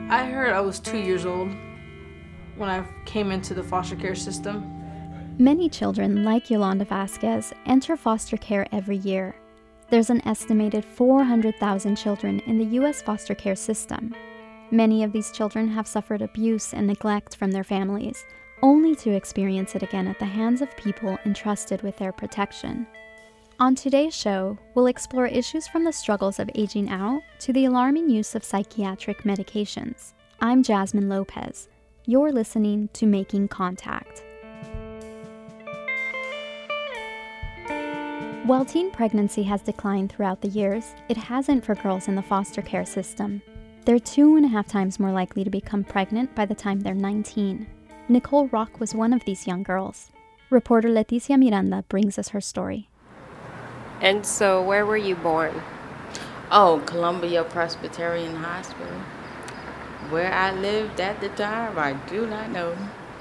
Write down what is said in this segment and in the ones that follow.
I heard I was 2 years old when I came into the foster care system. Many children, like Yolanda Vasquez, enter foster care every year. There's an estimated 400,000 children in the U.S. foster care system. Many of these children have suffered abuse and neglect from their families, only to experience it again at the hands of people entrusted with their protection. On today's show, we'll explore issues from the struggles of aging out to the alarming use of psychiatric medications. I'm Jasmine Lopez. You're listening to Making Contact. While teen pregnancy has declined throughout the years, it hasn't for girls in the foster care system. They're 2.5 times more likely to become pregnant by the time they're 19. Nicole Rock was one of these young girls. Reporter Leticia Miranda brings us her story. And so, where were you born? Oh, Columbia Presbyterian Hospital. Where I lived at the time, I do not know.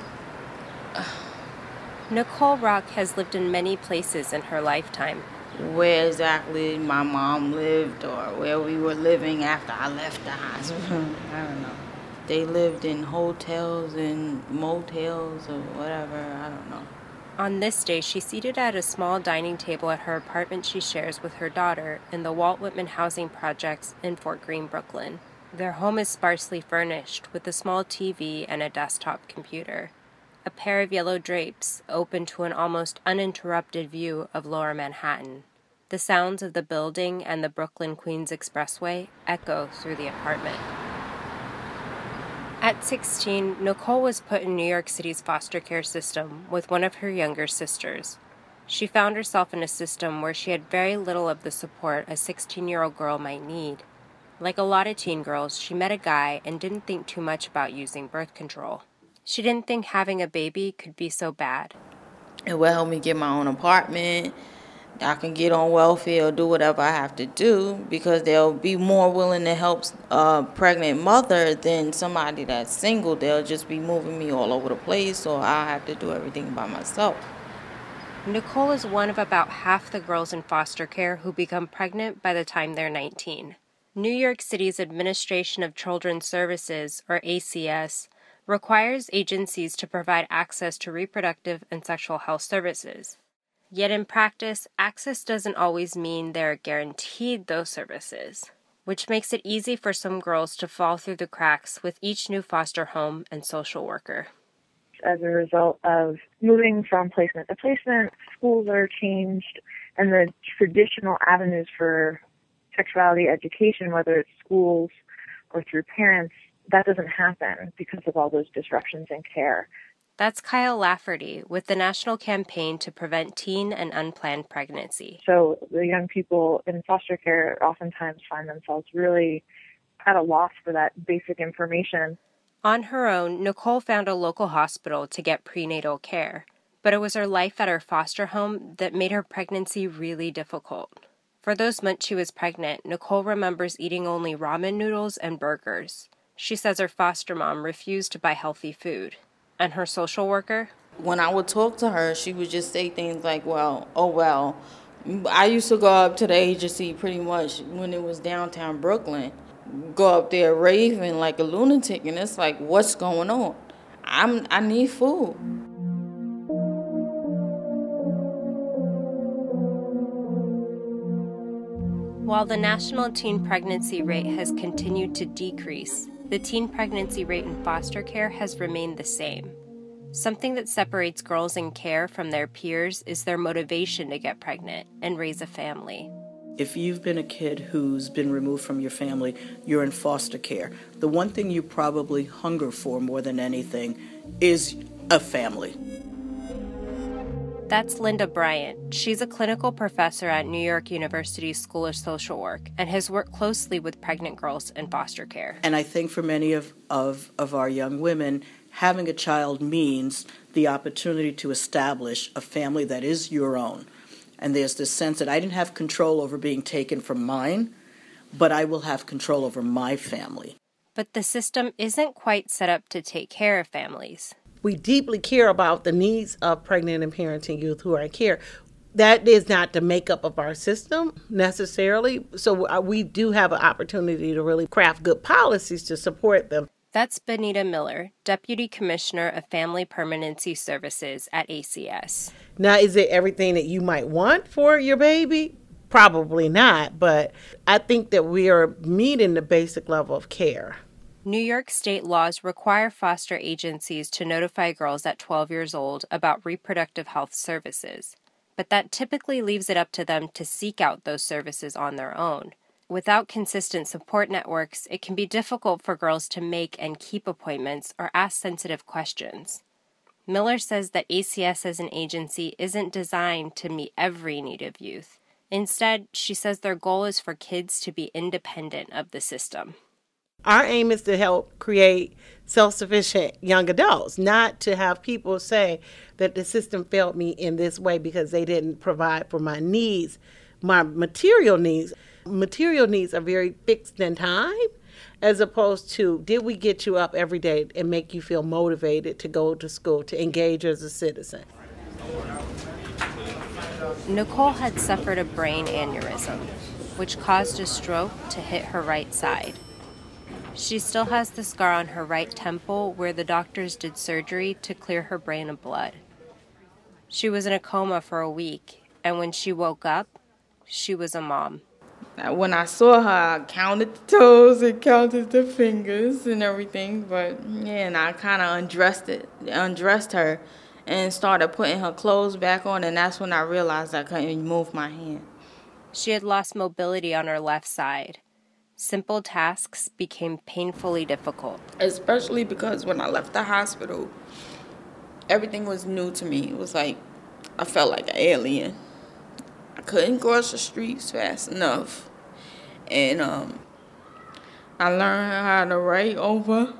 Nicole Rock has lived in many places in her lifetime. Where exactly my mom lived or where we were living after I left the hospital, I don't know. They lived in hotels and motels or whatever, I don't know. On this day, she's seated at a small dining table at her apartment she shares with her daughter in the Walt Whitman Housing Projects in Fort Greene, Brooklyn. Their home is sparsely furnished with a small TV and a desktop computer. A pair of yellow drapes open to an almost uninterrupted view of Lower Manhattan. The sounds of the building and the Brooklyn-Queens Expressway echo through the apartment. At 16, Nicole was put in New York City's foster care system with one of her younger sisters. She found herself in a system where she had very little of the support a 16-year-old girl might need. Like a lot of teen girls, she met a guy and didn't think too much about using birth control. She didn't think having a baby could be so bad. It will help me get my own apartment. I can get on welfare or do whatever I have to do because they'll be more willing to help a pregnant mother than somebody that's single. They'll just be moving me all over the place, so I'll have to do everything by myself. Nicole is one of about half the girls in foster care who become pregnant by the time they're 19. New York City's Administration of Children's Services, or ACS, requires agencies to provide access to reproductive and sexual health services. Yet in practice, access doesn't always mean they're guaranteed those services, which makes it easy for some girls to fall through the cracks with each new foster home and social worker. As a result of moving from placement to placement, schools are changed, and the traditional avenues for sexuality education, whether it's schools or through parents, that doesn't happen because of all those disruptions in care. That's Kyle Lafferty with the National Campaign to Prevent Teen and Unplanned Pregnancy. So the young people in foster care oftentimes find themselves really at a loss for that basic information. On her own, Nicole found a local hospital to get prenatal care, but it was her life at her foster home that made her pregnancy really difficult. For those months she was pregnant, Nicole remembers eating only ramen noodles and burgers. She says her foster mom refused to buy healthy food. And her social worker? When I would talk to her, she would just say things like, I used to go up to the agency pretty much when it was downtown Brooklyn, go up there raving like a lunatic, and it's like, what's going on? I need food. While the national teen pregnancy rate has continued to decrease, the teen pregnancy rate in foster care has remained the same. Something that separates girls in care from their peers is their motivation to get pregnant and raise a family. If you've been a kid who's been removed from your family, you're in foster care. The one thing you probably hunger for more than anything is a family. That's Linda Bryant. She's a clinical professor at New York University School of Social Work and has worked closely with pregnant girls in foster care. And I think for many of our young women, having a child means the opportunity to establish a family that is your own. And there's this sense that I didn't have control over being taken from mine, but I will have control over my family. But the system isn't quite set up to take care of families. We deeply care about the needs of pregnant and parenting youth who are in care. That is not the makeup of our system necessarily. So we do have an opportunity to really craft good policies to support them. That's Benita Miller, Deputy Commissioner of Family Permanency Services at ACS. Now, is it everything that you might want for your baby? Probably not, but I think that we are meeting the basic level of care. New York state laws require foster agencies to notify girls at 12 years old about reproductive health services, but that typically leaves it up to them to seek out those services on their own. Without consistent support networks, it can be difficult for girls to make and keep appointments or ask sensitive questions. Miller says that ACS as an agency isn't designed to meet every need of youth. Instead, she says their goal is for kids to be independent of the system. Our aim is to help create self-sufficient young adults, not to have people say that the system failed me in this way because they didn't provide for my needs, my material needs. Material needs are very fixed in time, as opposed to, did we get you up every day and make you feel motivated to go to school, to engage as a citizen? Nicole had suffered a brain aneurysm, which caused a stroke to hit her right side. She still has the scar on her right temple where the doctors did surgery to clear her brain of blood. She was in a coma for a week, and when she woke up, she was a mom. When I saw her, I counted the toes and counted the fingers and everything. But yeah, and I kind of undressed her and started putting her clothes back on. And that's when I realized I couldn't move my hand. She had lost mobility on her left side. Simple tasks became painfully difficult. Especially because when I left the hospital, everything was new to me. It was like I felt like an alien. I couldn't cross the streets fast enough. And I learned how to write over.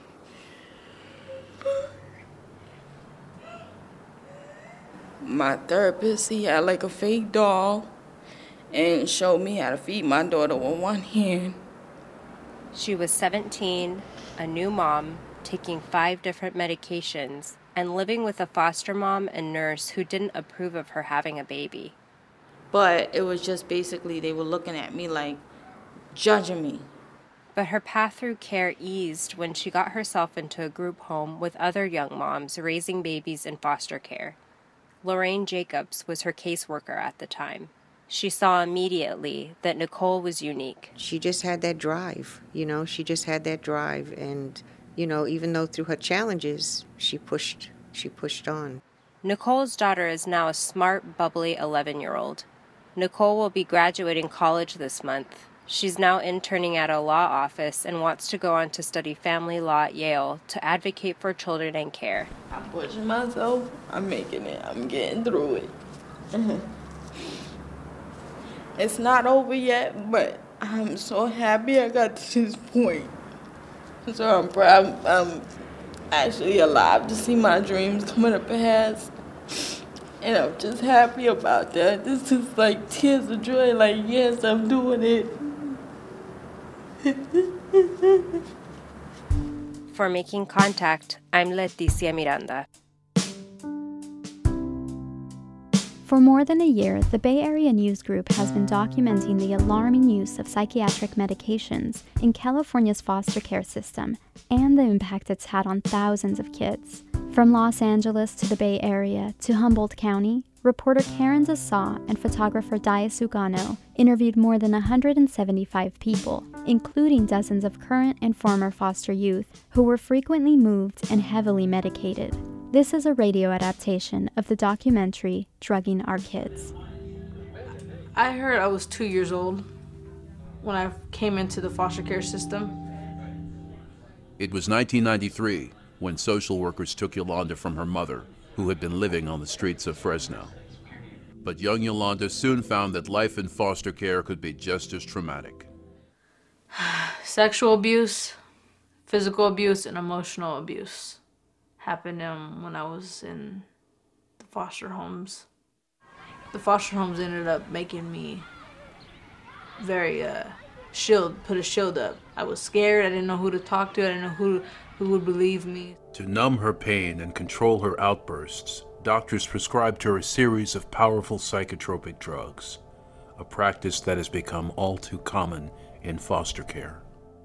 My therapist, he had like a fake doll and showed me how to feed my daughter with one hand. She was 17, a new mom, taking 5 different medications, and living with a foster mom and nurse who didn't approve of her having a baby. But it was just basically they were looking at me like judging me. But her path through care eased when she got herself into a group home with other young moms raising babies in foster care. Lorraine Jacobs was her caseworker at the time. She saw immediately that Nicole was unique. She just had that drive, she just had that drive. And, even though through her challenges, she pushed on. Nicole's daughter is now a smart, bubbly 11-year-old. Nicole will be graduating college this month. She's now interning at a law office and wants to go on to study family law at Yale to advocate for children and care. I'm pushing myself. I'm making it. I'm getting through it. It's not over yet, but I'm so happy I got to this point. So I'm proud. I'm actually alive to see my dreams coming up ahead. And I'm just happy about that. This is like tears of joy, like, yes, I'm doing it. For Making Contact, I'm Leticia Miranda. For more than a year, the Bay Area News Group has been documenting the alarming use of psychiatric medications in California's foster care system and the impact it's had on thousands of kids. From Los Angeles to the Bay Area to Humboldt County, reporter Karen Zasaw and photographer Daya Sugano interviewed more than 175 people, including dozens of current and former foster youth who were frequently moved and heavily medicated. This is a radio adaptation of the documentary Drugging Our Kids. I heard I was 2 years old when I came into the foster care system. It was 1993 when social workers took Yolanda from her mother, who had been living on the streets of Fresno. But young Yolanda soon found that life in foster care could be just as traumatic. Sexual abuse, physical abuse, and emotional abuse happened when I was in the foster homes. The foster homes ended up making me very put a shield up. I was scared. I didn't know who to talk to. I didn't know who would believe me. To numb her pain and control her outbursts, doctors prescribed her a series of powerful psychotropic drugs, a practice that has become all too common in foster care.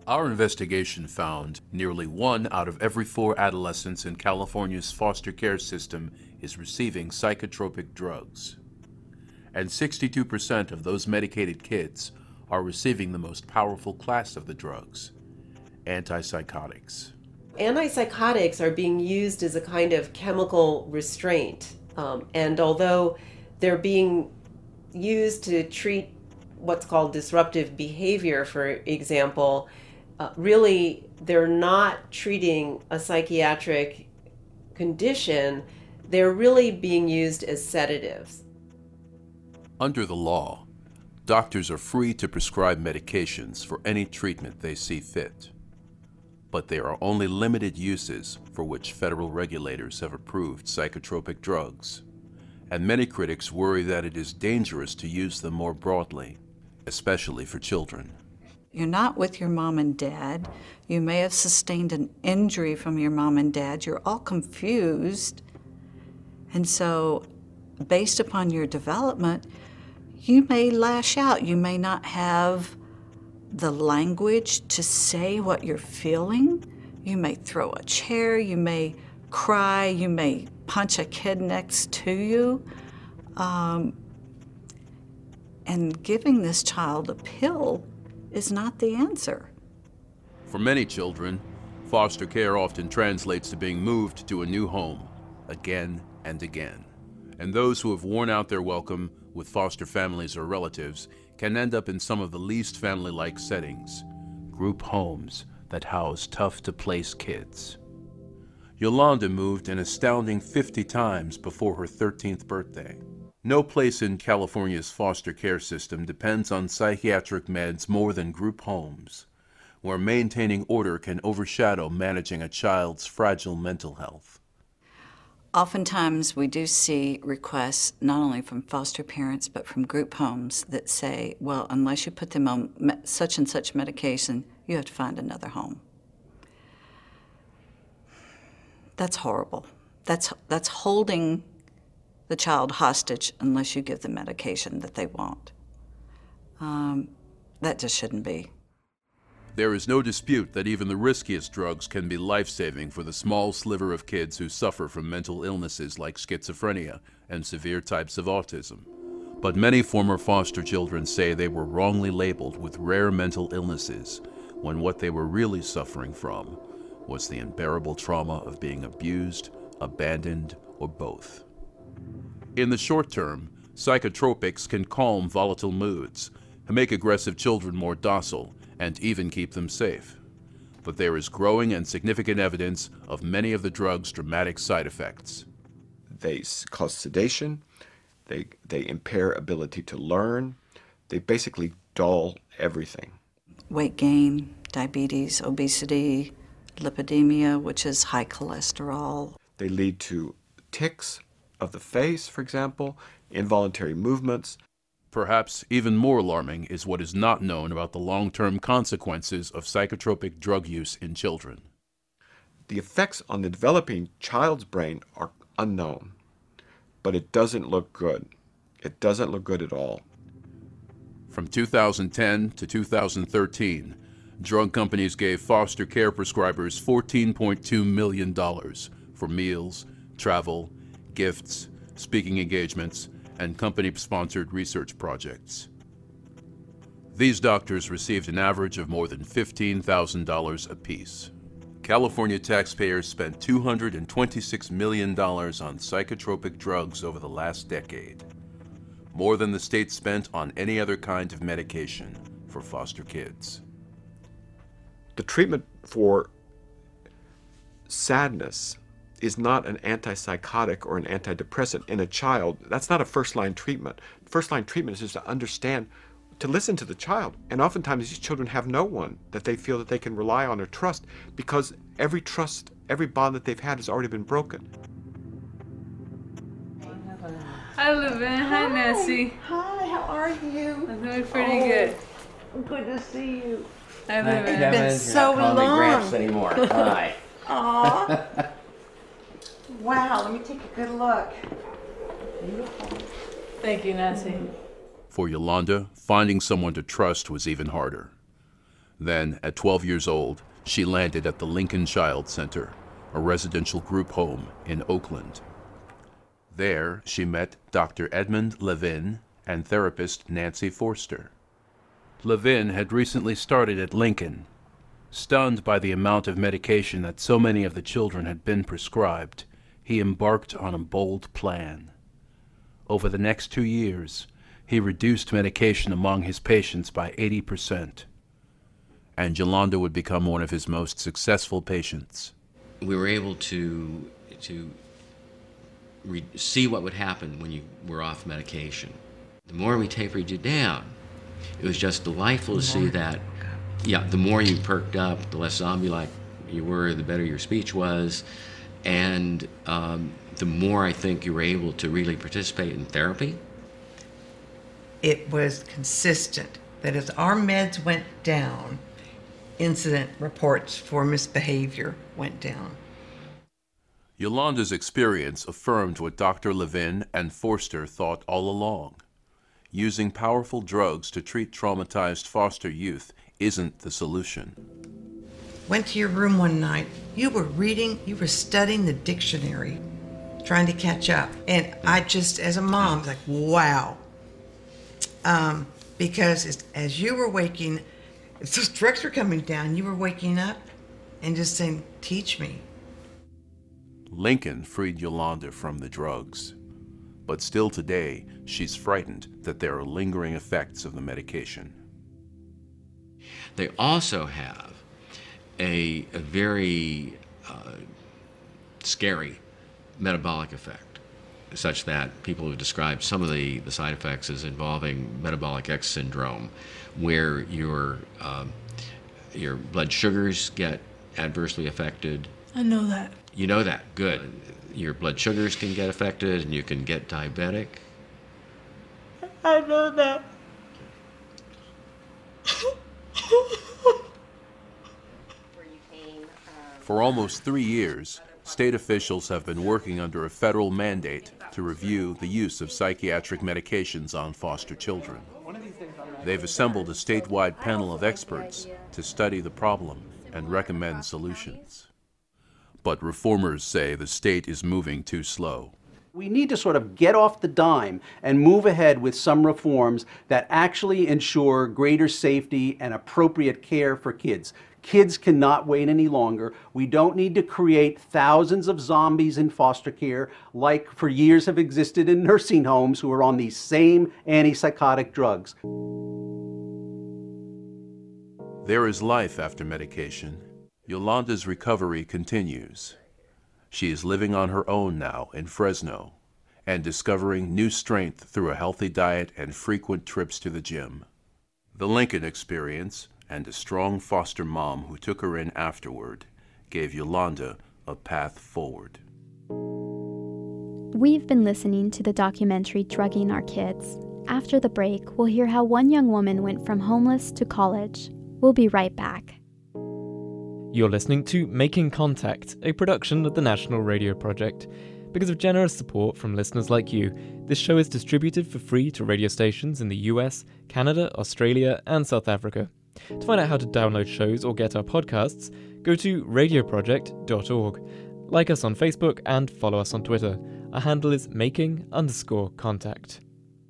Our investigation found nearly 1 out of every 4 adolescents in California's foster care system is receiving psychotropic drugs. And 62% of those medicated kids are receiving the most powerful class of the drugs, antipsychotics. Antipsychotics are being used as a kind of chemical restraint, and although they're being used to treat what's called disruptive behavior, for example, really they're not treating a psychiatric condition. They're really being used as sedatives. Under the law, doctors are free to prescribe medications for any treatment they see fit. But there are only limited uses for which federal regulators have approved psychotropic drugs, and many critics worry that it is dangerous to use them more broadly, especially for children. You're not with your mom and dad. You may have sustained an injury from your mom and dad. You're all confused. And so, based upon your development, you may lash out. You may not have the language to say what you're feeling. You may throw a chair. You may cry. You may punch a kid next to you. And giving this child a pill is not the answer. For many children, foster care often translates to being moved to a new home again and again. And those who have worn out their welcome with foster families or relatives can end up in some of the least family-like settings, group homes that house tough-to-place kids. Yolanda moved an astounding 50 times before her 13th birthday. No place in California's foster care system depends on psychiatric meds more than group homes, where maintaining order can overshadow managing a child's fragile mental health. Oftentimes we do see requests not only from foster parents but from group homes that say, well, unless you put them on such and such medication, you have to find another home. That's horrible. That's holding the child hostage unless you give the medication that they want. That just shouldn't be. There is no dispute that even the riskiest drugs can be life-saving for the small sliver of kids who suffer from mental illnesses like schizophrenia and severe types of autism. But many former foster children say they were wrongly labeled with rare mental illnesses when what they were really suffering from was the unbearable trauma of being abused, abandoned, or both. In the short term, psychotropics can calm volatile moods, make aggressive children more docile, and even keep them safe. But there is growing and significant evidence of many of the drug's dramatic side effects. They cause sedation, they impair ability to learn, they basically dull everything. Weight gain, diabetes, obesity, lipidemia, which is high cholesterol. They lead to tics of the face, for example, involuntary movements. Perhaps even more alarming is what is not known about the long-term consequences of psychotropic drug use in children. The effects on the developing child's brain are unknown, but it doesn't look good. It doesn't look good at all. From 2010 to 2013, drug companies gave foster care prescribers $14.2 million for meals, travel, gifts, speaking engagements, and company-sponsored research projects. These doctors received an average of more than $15,000 apiece. California taxpayers spent $226 million on psychotropic drugs over the last decade, more than the state spent on any other kind of medication for foster kids. The treatment for sadness is not an antipsychotic or an antidepressant in a child. That's not a first-line treatment. First-line treatment is just to understand, to listen to the child. And oftentimes these children have no one that they feel that they can rely on or trust, because every trust, every bond that they've had has already been broken. Hi, Levin. Hi, Nancy. Hi, how are you? I'm doing pretty good. Good to see you. Hi, Levin. It's been so long. Not calling me Gramps anymore. Hi. Aw. Wow, let me take a good look. Beautiful. Thank you, Nancy. For Yolanda, finding someone to trust was even harder. Then, at 12 years old, she landed at the Lincoln Child Center, a residential group home in Oakland. There, she met Dr. Edmund Levin and therapist Nancy Forster. Levin had recently started at Lincoln. Stunned by the amount of medication that so many of the children had been prescribed, he embarked on a bold plan. Over the next 2 years, he reduced medication among his patients by 80%. And Yolanda would become one of his most successful patients. We were able to see what would happen when you were off medication. The more we tapered you down, it was just delightful to see that, the more you perked up, the less zombie-like you were, the better your speech was, and the more I think you were able to really participate in therapy. It was consistent that as our meds went down, incident reports for misbehavior went down. Yolanda's experience affirmed what Dr. Levin and Forster thought all along. Using powerful drugs to treat traumatized foster youth isn't the solution. Went to your room one night. You were studying the dictionary, trying to catch up. And I just, as a mom, was like, wow. Because as you were waking, as those drugs were coming down, you were waking up and just saying, teach me. Lincoln freed Yolanda from the drugs. But still today, she's frightened that there are lingering effects of the medication. They also have a very scary metabolic effect, such that people have described some of the side effects as involving metabolic X syndrome, where your blood sugars get adversely affected. I know that. You know that, good. Your blood sugars can get affected and you can get diabetic. I know that. For almost 3 years, state officials have been working under a federal mandate to review the use of psychiatric medications on foster children. They've assembled a statewide panel of experts to study the problem and recommend solutions. But reformers say the state is moving too slow. We need to sort of get off the dime and move ahead with some reforms that actually ensure greater safety and appropriate care for kids. Kids cannot wait any longer. We don't need to create thousands of zombies in foster care like for years have existed in nursing homes who are on these same antipsychotic drugs. There is life after medication. Yolanda's recovery continues. She is living on her own now in Fresno and discovering new strength through a healthy diet and frequent trips to the gym. The Lincoln experience and a strong foster mom who took her in afterward gave Yolanda a path forward. We've been listening to the documentary Drugging Our Kids. After the break, we'll hear how one young woman went from homeless to college. We'll be right back. You're listening to Making Contact, a production of the National Radio Project. Because of generous support from listeners like you, this show is distributed for free to radio stations in the US, Canada, Australia, and South Africa. To find out how to download shows or get our podcasts, go to radioproject.org. Like us on Facebook and follow us on Twitter. Our handle is making_contact.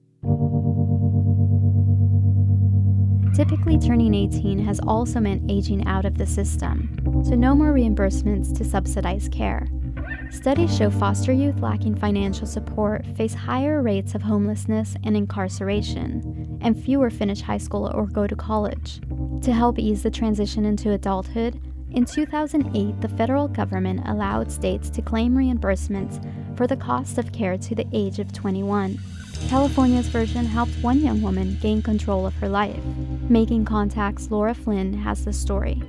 Typically, turning 18 has also meant aging out of the system, so no more reimbursements to subsidize care. Studies show foster youth lacking financial support face higher rates of homelessness and incarceration, and fewer finish high school or go to college. To help ease the transition into adulthood, in 2008, the federal government allowed states to claim reimbursements for the cost of care to the age of 21. California's version helped one young woman gain control of her life. Making Contact's Laura Flynn has the story.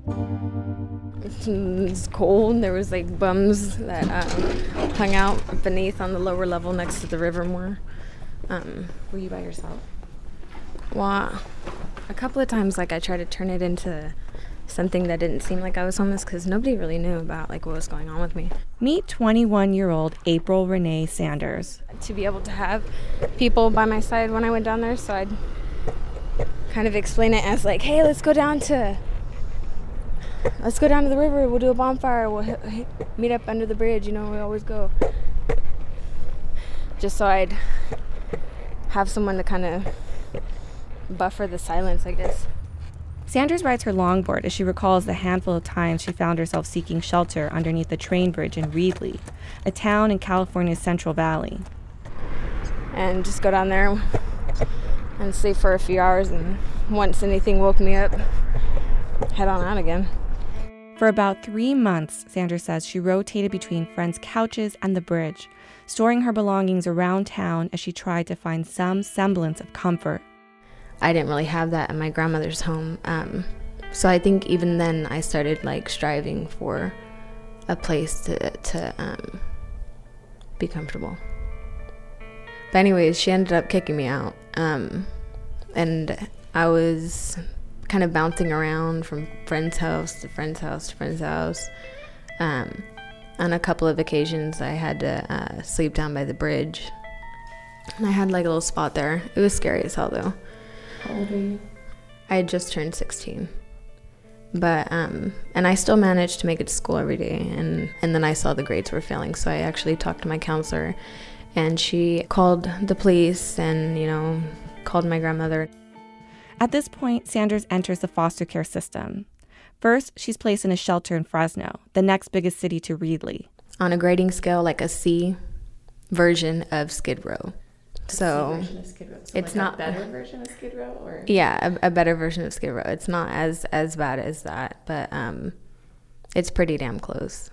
It's cold. There was like bums that hung out beneath on the lower level next to the river more. Were you by yourself? Well, a couple of times I tried to turn it into something that didn't seem like I was homeless because nobody really knew about what was going on with me. Meet 21-year-old April Renee Sanders. To be able to have people by my side when I went down there, so I'd kind of explain it as like, hey, let's go down to the river, we'll do a bonfire, we'll meet up under the bridge, we always go. Just so I'd have someone to kind of buffer the silence, I guess. Sanders rides her longboard as she recalls the handful of times she found herself seeking shelter underneath the train bridge in Reedley, a town in California's Central Valley. And just go down there and sleep for a few hours, and once anything woke me up, head on out again. For about 3 months, Sanders says she rotated between friends' couches and the bridge, storing her belongings around town as she tried to find some semblance of comfort. I didn't really have that at my grandmother's home. So I think even then I started striving for a place to be comfortable. But anyways, she ended up kicking me out. And I was kind of bouncing around from friend's house to friend's house to friend's house. On a couple of occasions I had to sleep down by the bridge. And I had a little spot there. It was scary as hell though. How old were you? I had just turned 16. But, and I still managed to make it to school every day. And then I saw the grades were failing. So I actually talked to my counselor, and she called the police and, called my grandmother. At this point, Sanders enters the foster care system. First, she's placed in a shelter in Fresno, the next biggest city to Reedley. On a grading scale, like a C version of Skid Row. So it's not a better version of Skid Row, or a better version of Skid Row. It's not as bad as that, but it's pretty damn close.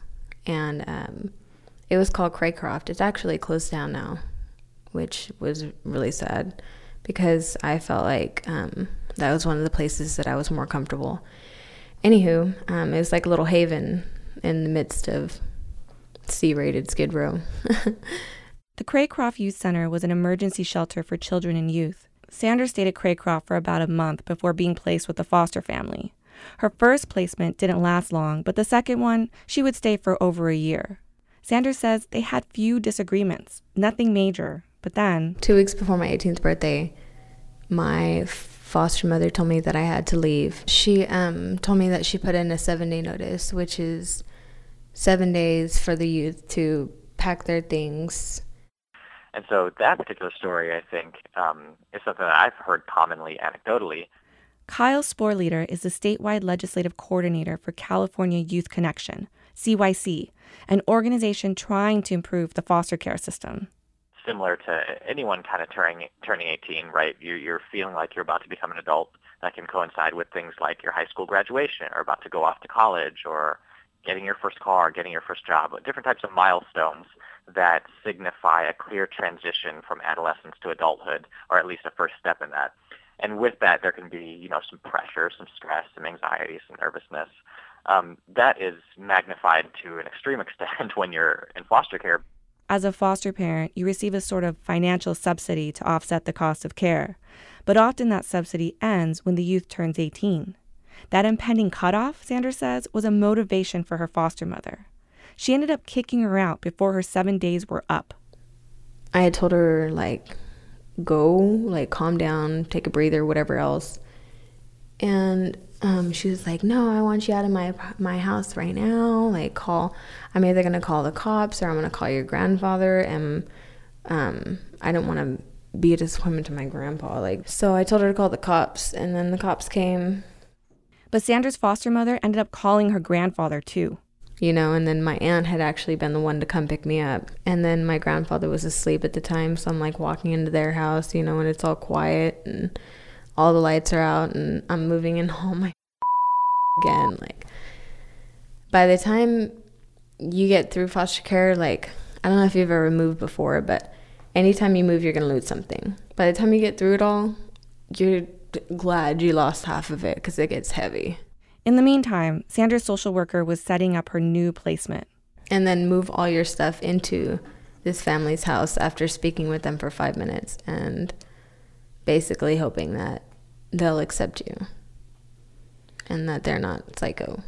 And it was called Craycroft. It's actually closed down now, which was really sad because I felt like that was one of the places that I was more comfortable. Anywho, it was like a little haven in the midst of C-rated Skid Row. The Craycroft Youth Center was an emergency shelter for children and youth. Sanders stayed at Craycroft for about a month before being placed with the foster family. Her first placement didn't last long, but the second one, she would stay for over a year. Sanders says they had few disagreements, nothing major, but then 2 weeks before my 18th birthday, my foster mother told me that I had to leave. She told me that she put in a 7-day notice, which is 7 days for the youth to pack their things. And so that particular story, I think, is something that I've heard commonly anecdotally. Kyle Sporleder is the statewide legislative coordinator for California Youth Connection, CYC, an organization trying to improve the foster care system. Similar to anyone kind of turning 18, right? You're feeling like you're about to become an adult. That can coincide with things like your high school graduation, or about to go off to college, or getting your first car, getting your first job, different types of milestones that signify a clear transition from adolescence to adulthood, or at least a first step in that. And with that, there can be, some pressure, some stress, some anxiety, some nervousness. That is magnified to an extreme extent when you're in foster care. As a foster parent, you receive a sort of financial subsidy to offset the cost of care. But often that subsidy ends when the youth turns 18. That impending cutoff, Sanders says, was a motivation for her foster mother. She ended up kicking her out before her 7 days were up. I had told her, go, calm down, take a breather, whatever else. And she was like, no, I want you out of my house right now. I'm either going to call the cops or I'm going to call your grandfather. And I don't want to be a disappointment to my grandpa. So I told her to call the cops, and then the cops came. But Sanders' foster mother ended up calling her grandfather, too. And then my aunt had actually been the one to come pick me up. And then my grandfather was asleep at the time, so I'm walking into their house, and it's all quiet and all the lights are out, and I'm moving in all my again. By the time you get through foster care, I don't know if you've ever moved before, but anytime you move, you're going to lose something. By the time you get through it all, you're glad you lost half of it because it gets heavy. In the meantime, Sanders' social worker was setting up her new placement. And then move all your stuff into this family's house after speaking with them for 5 minutes and basically hoping that they'll accept you and that they're not psycho.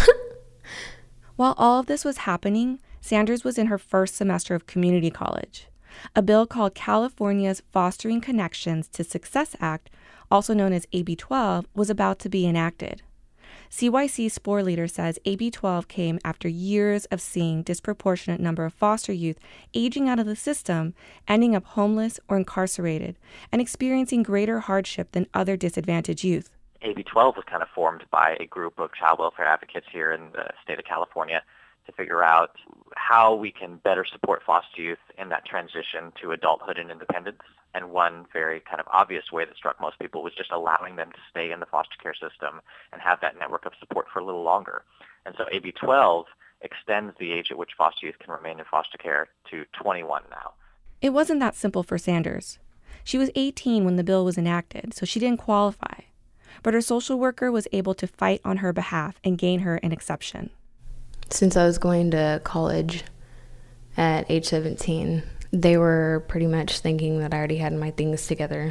While all of this was happening, Sanders was in her first semester of community college. A bill called California's Fostering Connections to Success Act also known as AB 12, was about to be enacted. CYC SPORE leader says AB 12 came after years of seeing disproportionate number of foster youth aging out of the system, ending up homeless or incarcerated, and experiencing greater hardship than other disadvantaged youth. AB 12 was kind of formed by a group of child welfare advocates here in the state of California to figure out how we can better support foster youth in that transition to adulthood and independence. And one very kind of obvious way that struck most people was just allowing them to stay in the foster care system and have that network of support for a little longer. And so AB 12 extends the age at which foster youth can remain in foster care to 21 now. It wasn't that simple for Sanders. She was 18 when the bill was enacted, so she didn't qualify. But her social worker was able to fight on her behalf and gain her an exception. Since I was going to college at age 17, they were pretty much thinking that I already had my things together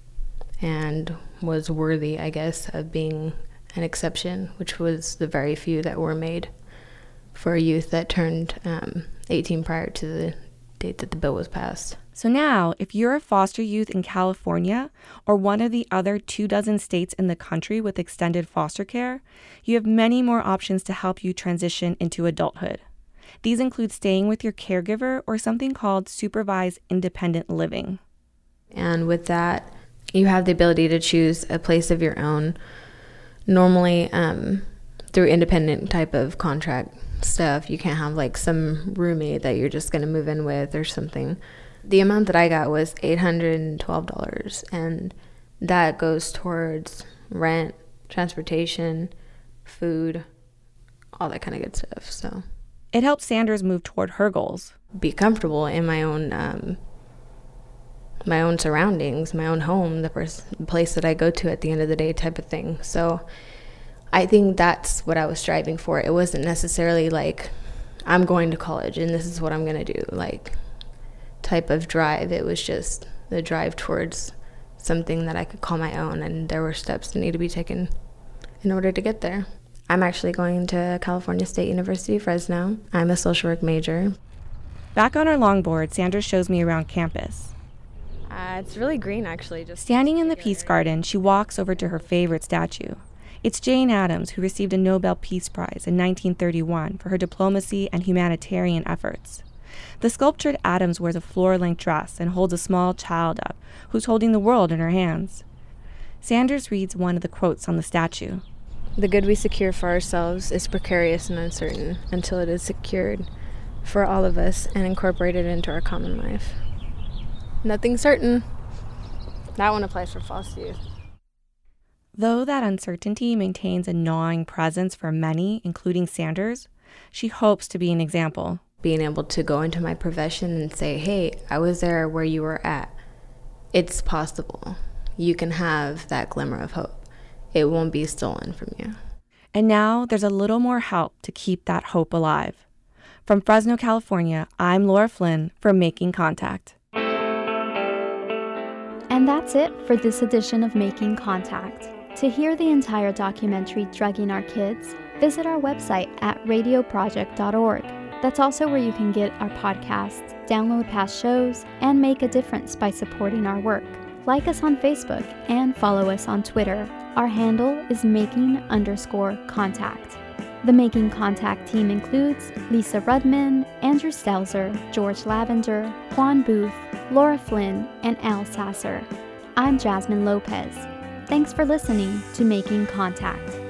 and was worthy, I guess, of being an exception, which was the very few that were made for a youth that turned 18 prior to the date that the bill was passed. So now, if you're a foster youth in California or one of the other 24 states in the country with extended foster care, you have many more options to help you transition into adulthood. These include staying with your caregiver or something called supervised independent living. And with that, you have the ability to choose a place of your own, normally through independent type of contract stuff. You can't have like some roommate that you're just going to move in with or something. The amount that I got was $812, and that goes towards rent, transportation, food, all that kind of good stuff. So it helped Sanders move toward her goals. Be comfortable in my own surroundings, my own home, the place that I go to at the end of the day type of thing. So I think that's what I was striving for. It wasn't necessarily like, I'm going to college and this is what I'm going to do, like type of drive. It was just the drive towards something that I could call my own, and there were steps that need to be taken in order to get there. I'm actually going to California State University, Fresno. I'm a social work major. Back on her longboard, Sanders shows me around campus. It's really green, actually. Standing in the Peace Garden, she walks over to her favorite statue. It's Jane Addams, who received a Nobel Peace Prize in 1931 for her diplomacy and humanitarian efforts. The sculptured Addams wears a floor-length dress and holds a small child up, who's holding the world in her hands. Sanders reads one of the quotes on the statue. The good we secure for ourselves is precarious and uncertain until it is secured for all of us and incorporated into our common life. Nothing's certain. That one applies for foster youth. Though that uncertainty maintains a gnawing presence for many, including Sanders, she hopes to be an example. Being able to go into my profession and say, hey, I was there where you were at. It's possible. You can have that glimmer of hope. It won't be stolen from you. And now there's a little more help to keep that hope alive. From Fresno, California, I'm Laura Flynn for Making Contact. And that's it for this edition of Making Contact. To hear the entire documentary Drugging Our Kids, visit our website at radioproject.org. That's also where you can get our podcasts, download past shows, and make a difference by supporting our work. Like us on Facebook and follow us on Twitter. Our handle is making_contact. The Making Contact team includes Lisa Rudman, Andrew Stelzer, George Lavender, Juan Booth, Laura Flynn, and Al Sasser. I'm Jasmine Lopez. Thanks for listening to Making Contact.